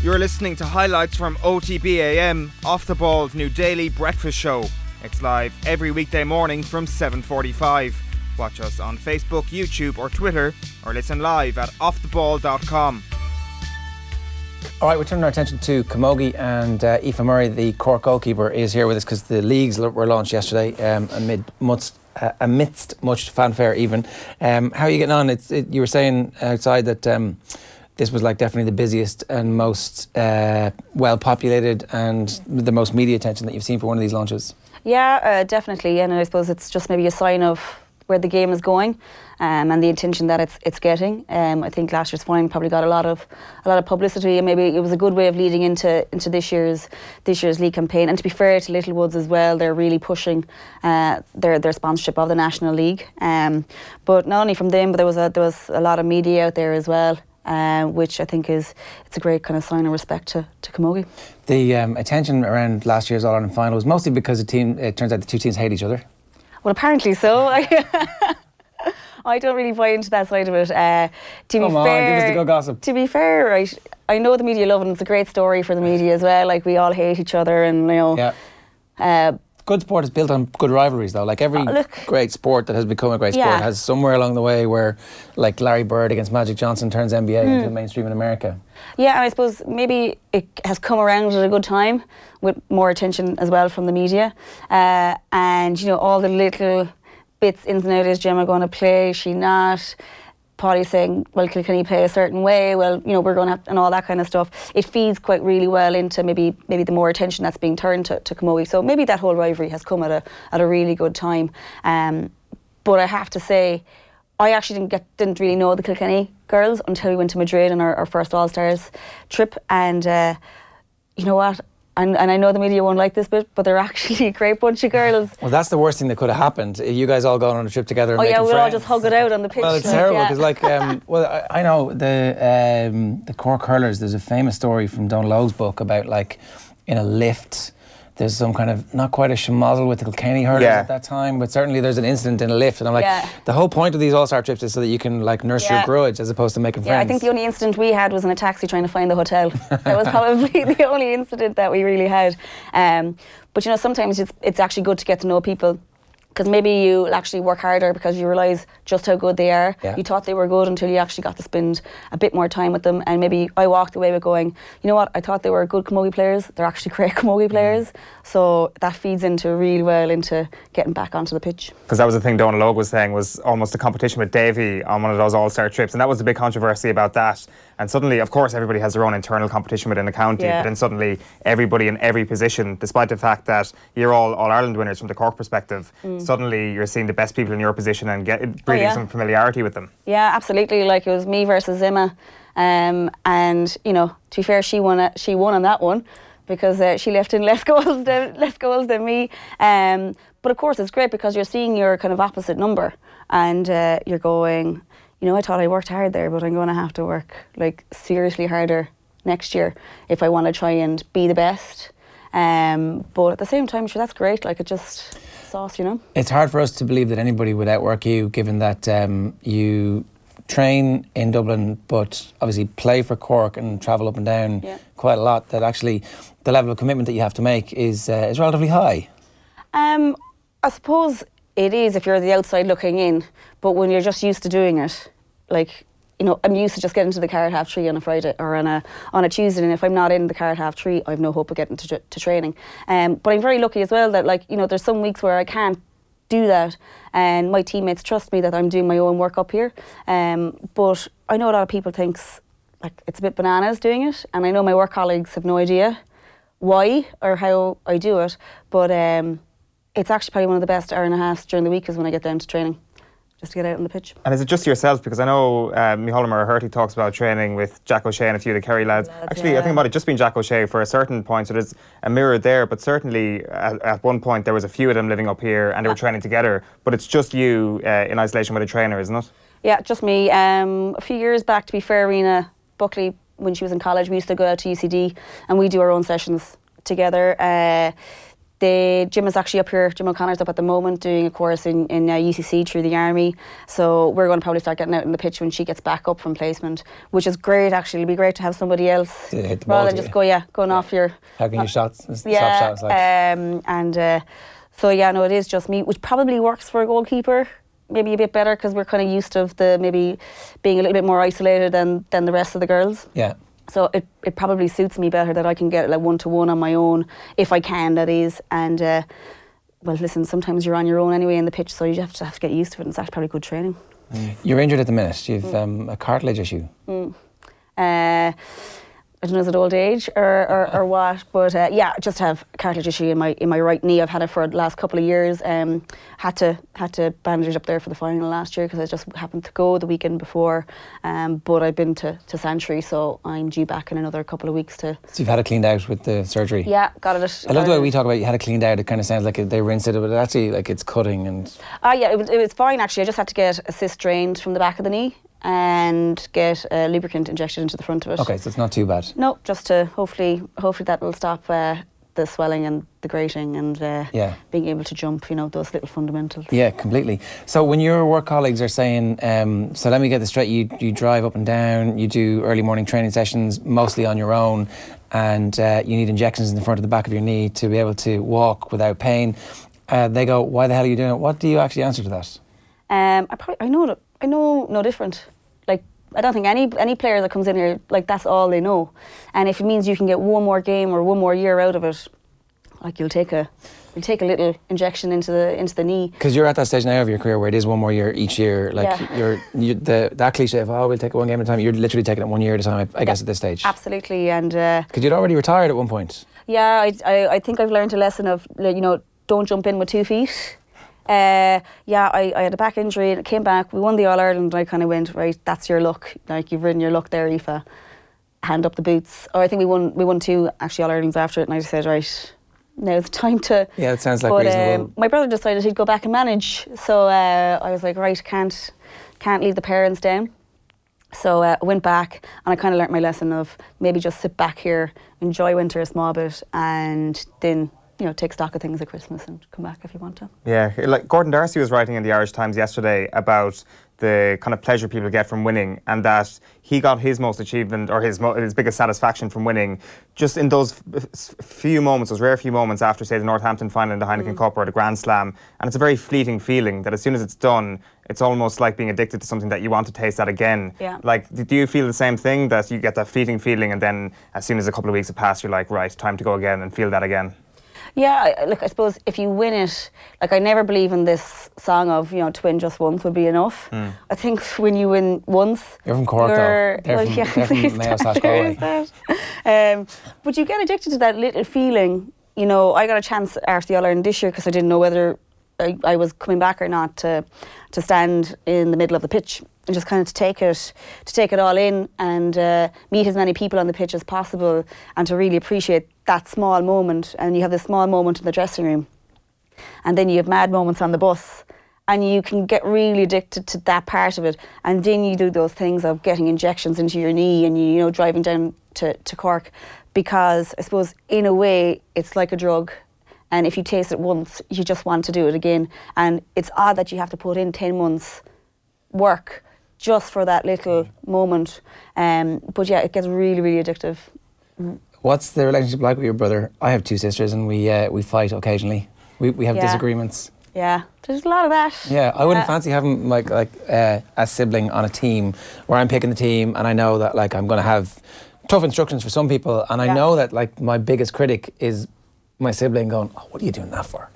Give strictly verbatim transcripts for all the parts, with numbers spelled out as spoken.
You're listening to highlights from O T B A M, Off the Ball's new daily breakfast show. It's live every weekday morning from seven forty-five. Watch us on Facebook, YouTube or Twitter, or listen live at off the ball dot com. All right, we're turning our attention to Camogie, and uh, Aoife Murray, the Cork goalkeeper, is here with us because the leagues were launched yesterday um, amid much, uh, amidst much fanfare even. Um, how are you getting on? It's, it, you were saying outside that um, this was like definitely the busiest and most uh, well-populated and the most media attention that you've seen for one of these launches. Yeah, uh, definitely, and I suppose it's just maybe a sign of where the game is going um, and the attention that it's it's getting. Um, I think last year's final probably got a lot of a lot of publicity, and maybe it was a good way of leading into into this year's this year's league campaign. And to be fair to Littlewoods as well, they're really pushing uh, their their sponsorship of the National League. Um, but not only from them, but there was a there was a lot of media out there as well. Uh, which I think is it's a great kind of sign of respect to, to Camogie. The um, attention around last year's All Ireland final was mostly because the team. It turns out the two teams hate each other. Well, apparently so. I don't really buy into that side of it. Uh, to Come be on, fair, give us the good gossip. To be fair, right, I know the media love it, and it's a great story for the media as well. Like, we all hate each other, and you know. Yeah. Uh, Good sport is built on good rivalries, though. Like every uh, look, great sport that has become a great sport yeah. has somewhere along the way where, like Larry Bird against Magic Johnson, turns N B A mm. into mainstream in America. Yeah, and I suppose maybe it has come around at a good time with more attention as well from the media. Uh, and, you know, all the little bits, ins and outs, is Gemma going to play, is she not? Paddy saying, well, can he play a certain way? Well, you know, we're going to have, and all that kind of stuff. It feeds quite really well into maybe maybe the more attention that's being turned to, to Camogie. So maybe that whole rivalry has come at a at a really good time. Um, but I have to say, I actually didn't get didn't really know the Kilkenny girls until we went to Madrid on our, our first All Stars trip. And uh, you know what? And, and I know the media won't like this bit, but they're actually a great bunch of girls. Well, that's the worst thing that could have happened. You guys all going on a trip together and oh, making yeah, we'll friends. all just hug it out on the pitch. Well, it's like, terrible yeah. because, like, um, well, I, I know the um, the Cork hurlers. There's a famous story from Donal Lowe's book about, like, in a lift, there's some kind of, not quite a schmozzle with the Kilkenny hurlers yeah. at that time, but certainly there's an incident in a lift, and I'm like, yeah. the whole point of these All-Star trips is so that you can, like, nurse yeah. your grudge as opposed to making friends. Yeah, I think the only incident we had was in a taxi trying to find the hotel. That was probably the only incident that we really had. Um, but, you know, sometimes it's, it's actually good to get to know people, because maybe you'll actually work harder because you realise just how good they are. Yeah. You thought they were good until you actually got to spend a bit more time with them, and maybe I walked away with going, you know what, I thought they were good Camogie players, they're actually great Camogie players. So that feeds into really well into getting back onto the pitch. Because that was the thing Donal Logue was saying, was almost a competition with Davy on one of those All-Star trips, and that was the big controversy about that. And suddenly, of course, everybody has their own internal competition within the county, yeah. but then suddenly everybody in every position, despite the fact that you're all All-Ireland winners from the Cork perspective, mm. suddenly you're seeing the best people in your position and get, breeding oh, yeah. some familiarity with them. Yeah, absolutely. Like, it was me versus Emma, um, and, you know, to be fair, she won, a, she won on that one, because uh, she left in less goals than less goals than me. Um, but of course, it's great because you're seeing your kind of opposite number, and uh, you're going, you know, I thought I worked hard there, but I'm going to have to work like seriously harder next year if I want to try and be the best. Um, but at the same time, sure, that's great. Like, it just sauce, you know. It's hard for us to believe that anybody would outwork you, given that um, you train in Dublin, but obviously play for Cork and travel up and down yeah. quite a lot. That actually the level of commitment that you have to make is uh, is relatively high. Um, I suppose it is if you're the outside looking in, but when you're just used to doing it, like, you know, I'm used to just getting to the car at half three on a Friday or on a on a Tuesday, and if I'm not in the car at half three, I've no hope of getting to to training. Um, but I'm very lucky as well that, like, you know, there's some weeks where I can't do that, and my teammates trust me that I'm doing my own work up here. Um, but I know a lot of people thinks like it's a bit bananas doing it, and I know my work colleagues have no idea why or how I do it. But um, it's actually probably one of the best hour and a half during the week is when I get down to training, just to get out on the pitch. And is it just yourself? Because I know uh, Micheál O'Herty talks about training with Jack O'Shea and a few of the Kerry lads. lads Actually, yeah. I think it might have just been Jack O'Shea for a certain point, so there's a mirror there, but certainly at, at one point there was a few of them living up here and they were training together, but it's just you uh, in isolation with a trainer, isn't it? Yeah, just me. Um, a few years back, to be fair, Rena Buckley, when she was in college, we used to go out to U C D and we do our own sessions together. Uh, the gym is actually up here. Jim O'Connor's up at the moment doing a course in, in uh, U C C through the Army. So we're going to probably start getting out in the pitch when she gets back up from placement, which is great actually. It'll be great to have somebody else to hit the rather ball than just go, yeah, going yeah. off your... Hugging your shots, yeah, soft shots. Like. Um, and uh, so yeah, no, it is just me, which probably works for a goalkeeper. Maybe a bit better because we're kind of used to the maybe being a little bit more isolated than, than the rest of the girls. Yeah. So it, it probably suits me better that I can get like one to one on my own if I can, that is. And uh, well, listen, sometimes you're on your own anyway in the pitch, so you have to have to get used to it. And it's actually probably good training. Mm. You're injured at the minute. You've mm. um, a cartilage issue. Mm. Uh, I don't know, is it old age or, or, or what? But uh, yeah, just have a cartilage issue in my in my right knee. I've had it for the last couple of years. Um, had to had to bandage it up there for the final last year because I just happened to go the weekend before. Um, but I've been to to Santry, so I'm due back in another couple of weeks to. So you've had it cleaned out with the surgery. Yeah, got it. I love the way we talk about you had it cleaned out. It kind of sounds like they rinsed it, but it actually like it's cutting and. Ah, uh, yeah, it was, it was fine actually. I just had to get a cyst drained from the back of the knee and get a lubricant injected into the front of it. Okay, so it's not too bad. No, just to hopefully, hopefully that will stop uh, the swelling and the grating and uh, yeah. being able to jump. You know, those little fundamentals. Yeah, completely. So when your work colleagues are saying, um, so let me get this straight. You you drive up and down. You do early morning training sessions mostly on your own, and uh, you need injections in the front of the back of your knee to be able to walk without pain. Uh, they go, why the hell are you doing it? What do you actually answer to that? Um, I probably I know that I know no different. Like I don't think any any player that comes in here, like that's all they know. And if it means you can get one more game or one more year out of it, like you'll take a you'll take a little injection into the into the knee. Because you're at that stage now of your career where it is one more year each year. Like yeah. you're you, the that cliche of oh we'll take it one game at a time. You're literally taking it one year at a time. I, I yeah, guess at this stage. Absolutely, and because uh, you'd already retired at one point. Yeah, I, I I think I've learned a lesson of you know don't jump in with two feet. Uh, yeah, I, I had a back injury and it came back. We won the All Ireland and I kind of went, right, that's your luck. Like, you've ridden your luck there, Aoife. Hand up the boots. Or I think we won we won two actually All Irelands after it and I just said, right, now's the time to... Yeah, it sounds like but, reasonable. Um, my brother decided he'd go back and manage. So uh, I was like, right, can't can't leave the parents down. So uh, I went back and I kind of learnt my lesson of maybe just sit back here, enjoy winter a small bit and then... you know, take stock of things at Christmas and come back if you want to. Yeah, like Gordon Darcy was writing in the Irish Times yesterday about the kind of pleasure people get from winning and that he got his most achievement or his mo- his biggest satisfaction from winning just in those f- few moments, those rare few moments after, say, the Northampton final in the Heineken mm. Cup or the Grand Slam. And it's a very fleeting feeling that as soon as it's done, it's almost like being addicted to something that you want to taste that again. Yeah. Like, do you feel the same thing, that you get that fleeting feeling and then as soon as a couple of weeks have passed, you're like, right, time to go again and feel that again? Yeah, I, look, I suppose if you win it, like I never believe in this song of, you know, to win just once would be enough. Mm. I think when you win once... You're from Cork, though. They're well, from, yeah, they're from Mayo slash Galway. um, but you get addicted to that little feeling. You know, I got a chance after the All-Ireland this year because I didn't know whether I, I was coming back or not to to stand in the middle of the pitch and just kind of to take it to take it all in and uh, meet as many people on the pitch as possible and to really appreciate that small moment. And you have this small moment in the dressing room and then you have mad moments on the bus and you can get really addicted to that part of it, and then you do those things of getting injections into your knee and you, you know driving down to, to Cork, because I suppose in a way it's like a drug. And if you taste it once, you just want to do it again. And it's odd that you have to put in ten months work just for that little moment. Um, but yeah, it gets really, really addictive. What's the relationship like with your brother? I have two sisters and we uh, we fight occasionally. We we have yeah. disagreements. Yeah, there's a lot of that. Yeah, I wouldn't yeah. fancy having like like uh, a sibling on a team where I'm picking the team and I know that like I'm going to have tough instructions for some people, and I yeah. know that like my biggest critic is my sibling going, oh, what are you doing that for?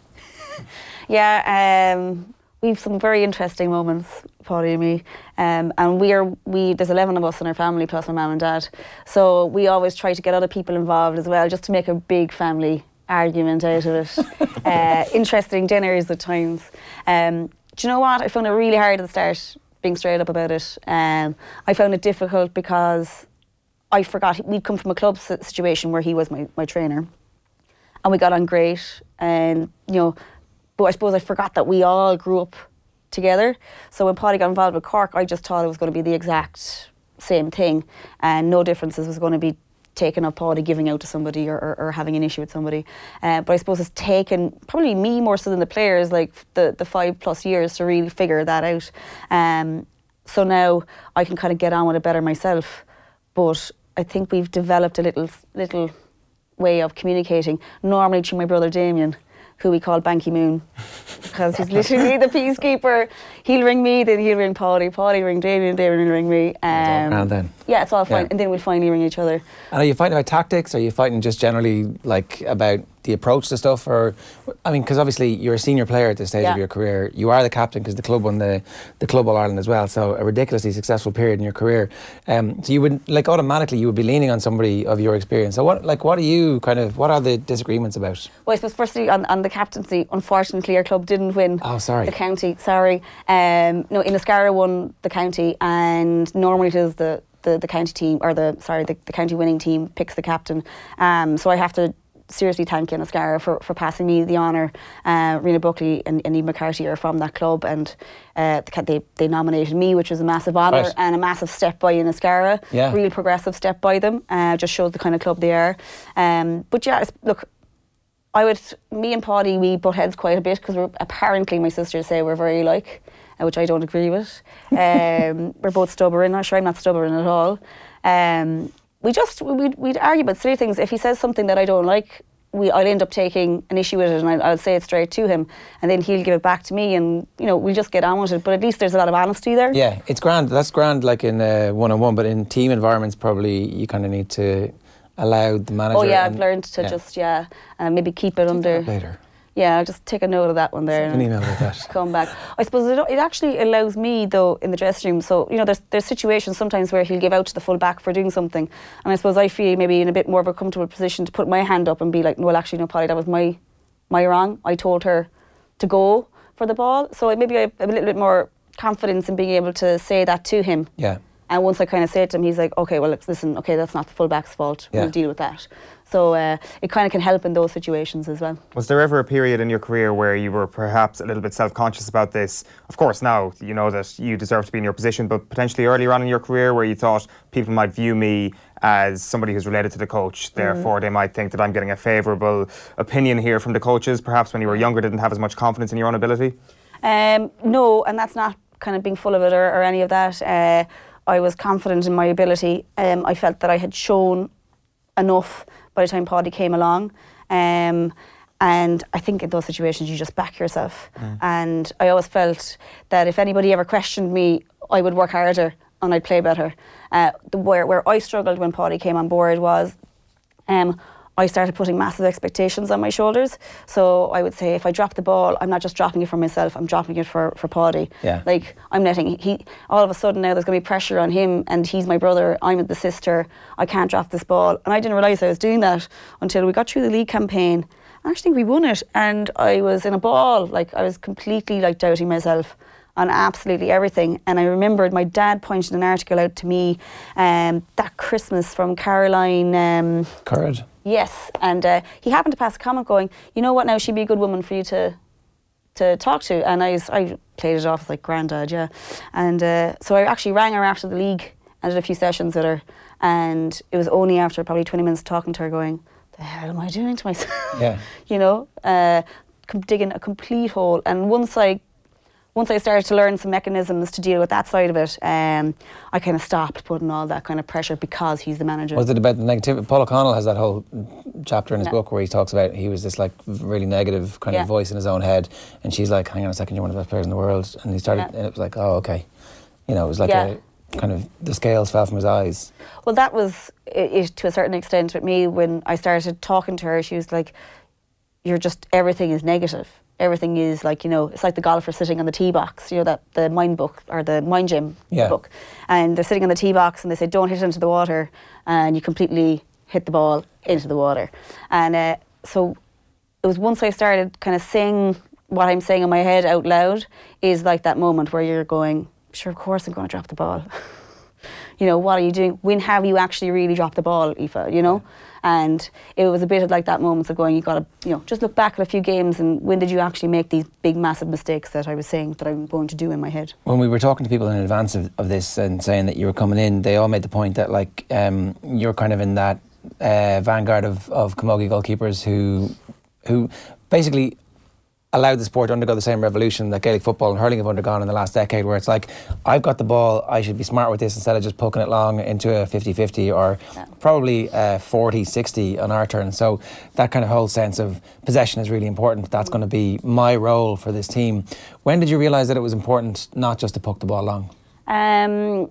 yeah, um, we have some very interesting moments, Paudie and me, um, and we are we. There's eleven of us in our family plus my mum and dad, so we always try to get other people involved as well, just to make a big family argument out of it. uh, interesting dinners at times. Um, do you know what? I found it really hard at the start, being straight up about it. Um, I found it difficult because I forgot we'd come from a club situation where he was my, my trainer. And we got on great, and you know, but I suppose I forgot that we all grew up together. So when Paudie got involved with Cork, I just thought it was going to be the exact same thing, and no differences was going to be taken of Paddy giving out to somebody or, or, or having an issue with somebody. Uh, but I suppose it's taken probably me more so than the players, like the, the five plus years to really figure that out. Um, so now I can kind of get on with it better myself. But I think we've developed a little little way of communicating, normally through my brother Damien, who we call Banky Moon, because he's literally the peacekeeper. He'll ring me, then he'll ring Paddy, Paddy ring Damien, Damien will ring me. Um, and then yeah, it's all fine, yeah. and then we'll finally ring each other. And are you fighting about tactics? Are you fighting just generally like about the approach to stuff? Or I mean, because obviously you're a senior player at this stage yeah. of your career. You are the captain because the club won the the Club All Ireland as well. So a ridiculously successful period in your career. Um, so you would like automatically you would be leaning on somebody of your experience. So what like what are you kind of what are the disagreements about? Well, I suppose firstly on, on the captaincy, unfortunately our club didn't win. Oh, sorry. The county. Sorry. Um, no, Inniscarra won the county, and normally it is the. The, the county team, or the sorry, the, the county winning team picks the captain. Um, so I have to seriously thank Inniscarra for, for passing me the honour. Uh, Rena Buckley and, and Eve McCarthy are from that club, and uh, they they nominated me, which was a massive honour right. and a massive step by Inniscarra. Yeah. Real progressive step by them. Uh, just shows the kind of club they are. Um, but yeah, look, I would, me and Paddy, we butt heads quite a bit because we're apparently, my sisters say we're very alike. Which I don't agree with. Um, we're both stubborn. I'm sure I'm not stubborn at all. Um, we just we'd, we'd argue about silly things. If he says something that I don't like, we I'll end up taking an issue with it, and I'll, I'll say it straight to him, and then he'll give it back to me, and you know we'll just get on with it. But at least there's a lot of honesty there. Yeah, it's grand. That's grand, like in uh, one-on-one, but in team environments, probably you kind of need to allow the manager. Oh yeah, and, I've learned to yeah. just yeah, uh, maybe keep it under. Later. Yeah, I'll just take a note of that one there. Send an email about that. Come back. I suppose it, it actually allows me, though, in the dressing room. So, you know, there's there's situations sometimes where he'll give out to the full back for doing something. And I suppose I feel maybe in a bit more of a comfortable position to put my hand up and be like, no, well, actually, no, Polly, that was my my wrong. I told her to go for the ball. So maybe I have a little bit more confidence in being able to say that to him. Yeah. And once I kind of say it to him, he's like, okay, well, listen, okay, that's not the full back's fault. Yeah. We'll deal with that. So uh, it kind of can help in those situations as well. Was there ever a period in your career where you were perhaps a little bit self-conscious about this? Of course, now you know that you deserve to be in your position, but potentially earlier on in your career where you thought people might view me as somebody who's related to the coach, therefore mm. they might think that I'm getting a favourable opinion here from the coaches, perhaps when you were younger didn't have as much confidence in your own ability? Um, no, and that's not kind of being full of it or, or any of that. Uh, I was confident in my ability. Um, I felt that I had shown enough by the time Paddy came along. Um, and I think in those situations you just back yourself. Mm. And I always felt that if anybody ever questioned me, I would work harder and I'd play better. Uh, the, where, where I struggled when Paddy came on board was um, I started putting massive expectations on my shoulders. So I would say if I drop the ball, I'm not just dropping it for myself, I'm dropping it for, for Paddy. Yeah. Like I'm letting, he, all of a sudden now there's going to be pressure on him and he's my brother, I'm the sister, I can't drop this ball. And I didn't realise I was doing that until we got through the league campaign. I actually think we won it and I was in a ball, like I was completely like doubting myself on absolutely everything. And I remembered my dad pointed an article out to me um, that Christmas from Caroline... Um, Currid. Yes, and uh, he happened to pass a comment going, you know what, now she'd be a good woman for you to to talk to. And I, was, I played it off like granddad, yeah. And uh, so I actually rang her after the league and did a few sessions with her. And it was only after probably twenty minutes talking to her going, the hell am I doing to myself? Yeah. You know, uh, digging a complete hole. And once I Once I started to learn some mechanisms to deal with that side of it, um, I kind of stopped putting all that kind of pressure because he's the manager. Was it about the negativity? Paul O'Connell has that whole chapter in his yeah. book where he talks about he was this like really negative kind yeah. of voice in his own head, and she's like, hang on a second, you're one of the best players in the world. And he started, yeah. and it was like, oh, okay. You know, it was like yeah. a kind of, the scales fell from his eyes. Well, that was it, it to a certain extent with me. When I started talking to her, she was like, you're just, everything is negative. Everything is like, you know, it's like the golfer sitting on the tee box, you know, that the mind book or the mind gym yeah. book. And they're sitting on the tee box and they say, don't hit it into the water. And you completely hit the ball into the water. And uh, so it was once I started kind of saying what I'm saying in my head out loud is like that moment where you're going, sure, of course I'm going to drop the ball. You know, what are you doing? When have you actually really dropped the ball, Aoife, you know? Yeah. And it was a bit of like that moment of going, you got to, you know, just look back at a few games and when did you actually make these big, massive mistakes that I was saying that I'm going to do in my head? When we were talking to people in advance of, of this and saying that you were coming in, they all made the point that like um, you're kind of in that uh, vanguard of, of camogie goalkeepers who who basically allowed the sport to undergo the same revolution that Gaelic football and hurling have undergone in the last decade, where it's like, I've got the ball, I should be smart with this instead of just poking it long into a fifty-fifty or yeah. probably a forty sixty on our turn. So that kind of whole sense of possession is really important. That's going to be my role for this team. When did you realise that it was important not just to poke the ball long? Um,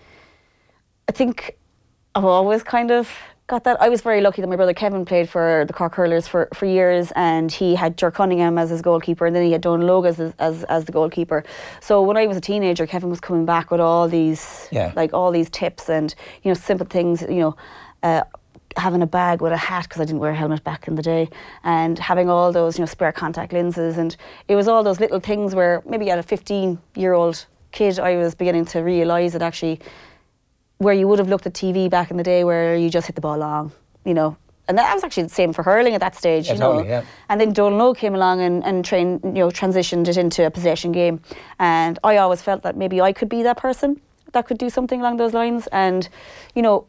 I think I've always kind of got that. I was very lucky that my brother Kevin played for the Cork Hurlers for, for years, and he had Ger Cunningham as his goalkeeper, and then he had Donal Logue as, as as the goalkeeper. So when I was a teenager, Kevin was coming back with all these yeah. like all these tips and, you know, simple things, you know, uh, having a bag with a hat because I didn't wear a helmet back in the day, and having all those, you know, spare contact lenses, and it was all those little things where maybe at a fifteen year old kid I was beginning to realise that actually, where you would have looked at T V back in the day where you just hit the ball long, you know. And that was actually the same for hurling at that stage, yeah, you know. totally, yeah. And then Donal Logue came along and, and train, you know, transitioned it into a possession game. And I always felt that maybe I could be that person that could do something along those lines. And, you know,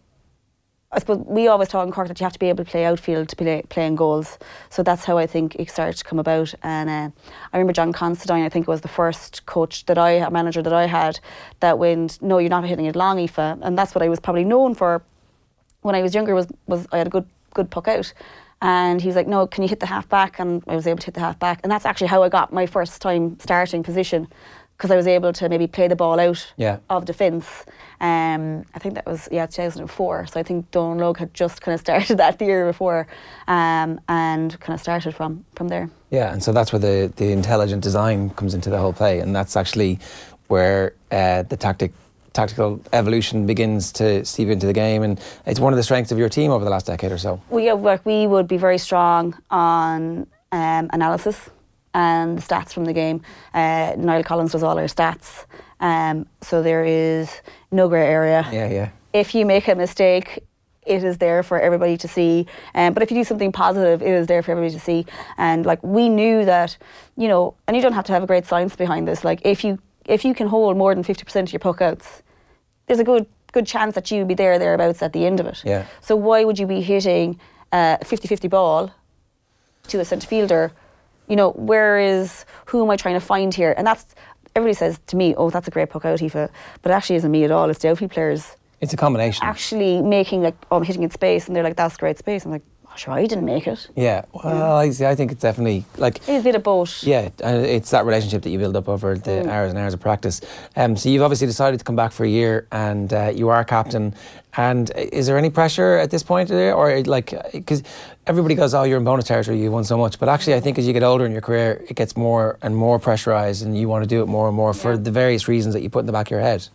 I suppose we always talk in Cork that you have to be able to play outfield to play playing goals. So that's how I think it started to come about. And uh, I remember John Considine, I think, was the first coach that I, manager that I had, that went, no, you're not hitting it long, Aoife. And that's what I was probably known for when I was younger, was, was I had a good good puck out. And he was like, no, can you hit the half back? And I was able to hit the half back. And that's actually how I got my first time starting position, because I was able to maybe play the ball out yeah. of defence. Um, I think that was, yeah, two thousand four. So I think Donal Logue had just kind of started that the year before, um, and kind of started from, from there. Yeah, and so that's where the, the intelligent design comes into the whole play, and that's actually where uh, the tactic tactical evolution begins to seep into the game, and it's one of the strengths of your team over the last decade or so. We, uh, we would be very strong on um, analysis and the stats from the game. Uh, Niall Collins does all our stats, um, so there is no grey area. Yeah, yeah. If you make a mistake, it is there for everybody to see. Um, but if you do something positive, it is there for everybody to see. And like, we knew that, you know, and you don't have to have a great science behind this. Like, if you if you can hold more than fifty percent of your puck outs, there's a good good chance that you'll be there thereabouts at the end of it. Yeah. So why would you be hitting a fifty-fifty ball to a centre fielder? You know, where is, who am I trying to find here? And that's, everybody says to me, oh, that's a great puck out, Aoife. But it actually isn't me at all. It's the outfield players. It's a combination. Actually making, like, oh, I'm hitting it space, and they're like, that's great space. I'm like, oh, sure, I didn't make it. Yeah, well, I, see, I think it's definitely, like... It's a bit of both. Yeah, and it's that relationship that you build up over the mm. hours and hours of practice. Um, so you've obviously decided to come back for a year, and uh, you are captain. And is there any pressure at this point, or like, because everybody goes, oh, you're in bonus territory, you won so much, but actually I think as you get older in your career, it gets more and more pressurised, and you want to do it more and more for yeah. the various reasons that you put in the back of your head.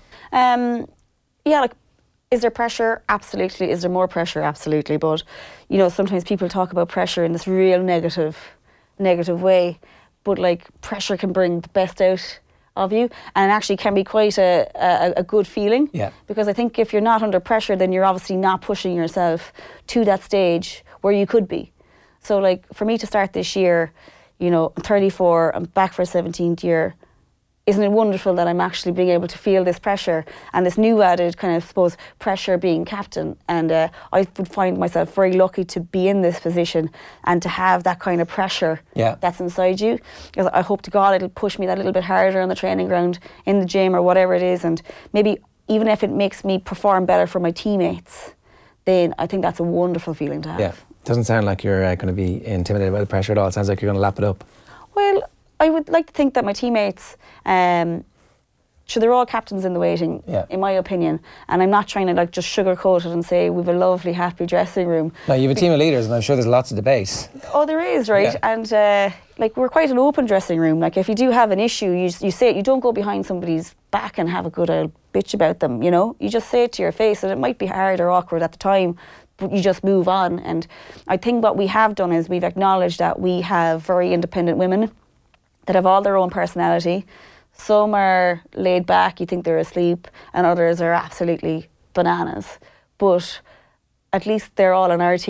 Um, yeah, like, is there pressure? Absolutely. Is there more pressure? Absolutely. But, you know, sometimes people talk about pressure in this real negative, negative way, but like, pressure can bring the best out of you, and actually can be quite a, a, a good feeling. Yeah. Because I think if you're not under pressure, then you're obviously not pushing yourself to that stage where you could be. So like, for me to start this year, you know, I'm thirty-four, I'm back for a seventeenth year. Isn't it wonderful that I'm actually being able to feel this pressure and this new added kind of, I suppose, pressure being captain? And uh, I would find myself very lucky to be in this position and to have that kind of pressure yeah. that's inside you. Because I hope to God it'll push me that little bit harder on the training ground, in the gym, or whatever it is. And maybe even if it makes me perform better for my teammates, then I think that's a wonderful feeling to have. Yeah, doesn't sound like you're uh, going to be intimidated by the pressure at all. It sounds like you're going to lap it up. Well, I would like to think that my teammates, um, sure, they're all captains in the waiting, yeah. in my opinion, and I'm not trying to like just sugarcoat it and say we've a lovely, happy dressing room. No, you have a team of leaders, and I'm sure there's lots of debate. Oh, there is, right? Yeah. And uh, like, we're quite an open dressing room. Like, if you do have an issue, you you say it. You don't go behind somebody's back and have a good old bitch about them. You know, you just say it to your face, and it might be hard or awkward at the time, but you just move on. And I think what we have done is we've acknowledged that we have very independent women that have all their own personality. Some are laid back, you think they're asleep, and others are absolutely bananas. But at least they're all on our team,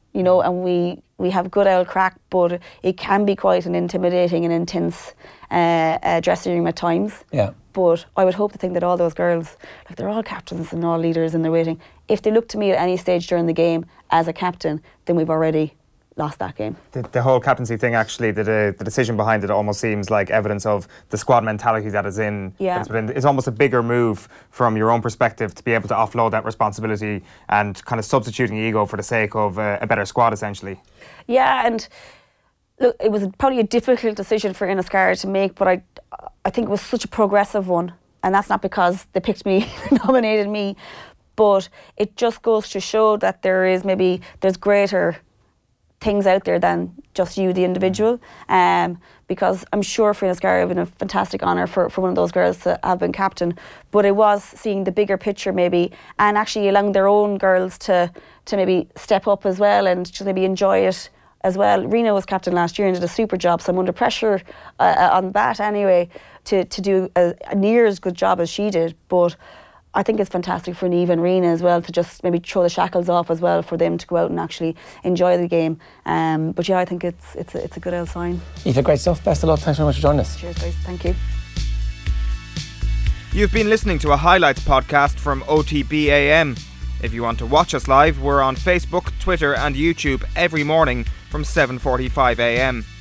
you know, and we, we have good old crack, but it can be quite an intimidating and intense uh, uh, dressing room at times. Yeah. But I would hope to think that all those girls, like they're all captains and all leaders in their waiting, if they look to me at any stage during the game as a captain, then we've already lost that game. The, the whole captaincy thing, actually, the, the the decision behind it almost seems like evidence of the squad mentality that is in. Yeah. It's, it's almost a bigger move from your own perspective to be able to offload that responsibility and kind of substituting ego for the sake of uh, a better squad, essentially. Yeah, and look, it was probably a difficult decision for Inniscarra to make, but I, I think it was such a progressive one. And that's not because they picked me, nominated me, but it just goes to show that there is maybe, there's greater things out there than just you, the individual. Um, because I'm sure for Inniscarra it would have been a fantastic honour for, for one of those girls to have been captain. But it was seeing the bigger picture maybe, and actually allowing their own girls to, to maybe step up as well and just maybe enjoy it as well. Rena was captain last year and did a super job, so I'm under pressure uh, on that anyway to, to do a, a near as good job as she did. But I think it's fantastic for Niamh and Rena as well to just maybe throw the shackles off as well for them to go out and actually enjoy the game. Um, but yeah, I think it's it's a, it's a good old sign. Aoife, great stuff. Best of luck. Thanks very much for joining us. Cheers, guys. Thank you. You've been listening to a highlights podcast from O T B A M. If you want to watch us live, we're on Facebook, Twitter and YouTube every morning from seven forty-five a m.